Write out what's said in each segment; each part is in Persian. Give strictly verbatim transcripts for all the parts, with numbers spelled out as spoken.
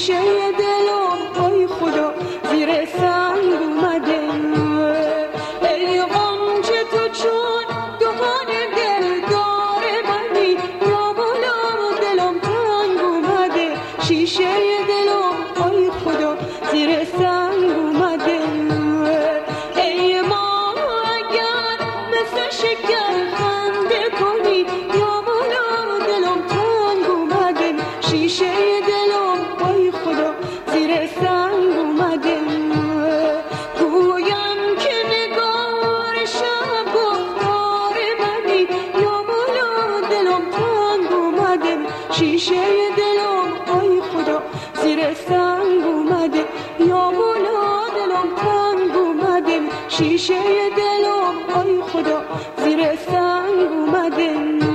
شیشه دلم ای خدا زیر سنگ اومده. ای غنچه تو چون دهان دل داره منی، یا مولا دلم تنگ اومده. شیشه دلم ای خدا زیر سنگ اومده. ای ما اگر مثل شکر خنده کنی، یا مولا دلم تنگ اومده. شیشه دلم ای خدا زیر سنگ اومده. گویم که نگار شب گفتار منی، یا مولا دلم تنگ اومده. شیشه دلم ای خدا زیر سنگ اومده. یا مولا دلم تنگ اومده. شیشه دلم ای خدا زیر سنگ اومده.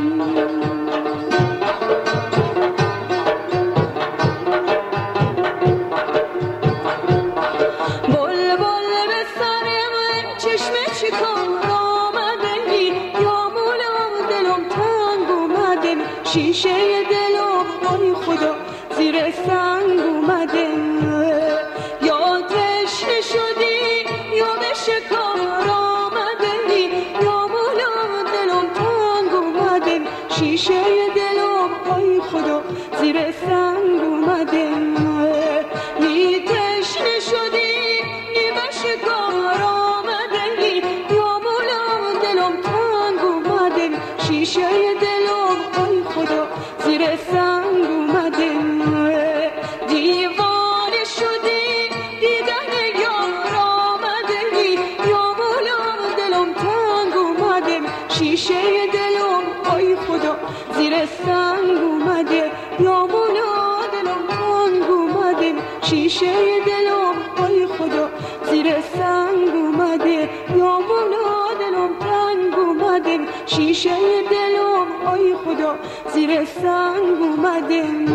شیشه دلم ای خدا زیر سنگ اومده. یا تشنه شدی یا به شکار آمده، یا مولا دلم تنگ اومده. شیشه دلم ای خدا زیر سنگ اومده. نی تشنه شدی نی به شکار آمده، یا مولا دلم تنگ اومده. شیشه دلم ای خدا زیر سنگ اومده. دیوانه شدی دیدن یار آمده، یا مولا دلم تنگ اومده. شیشه دلم ای خدا زیر سنگ اومده. یا مولا دلم تنگ اومده. شیشه دلم ای خدا زیر سنگ اومده. یا مولا دلم تنگ اومده. شیشه دلم ای خدا زیر سنگ اومده.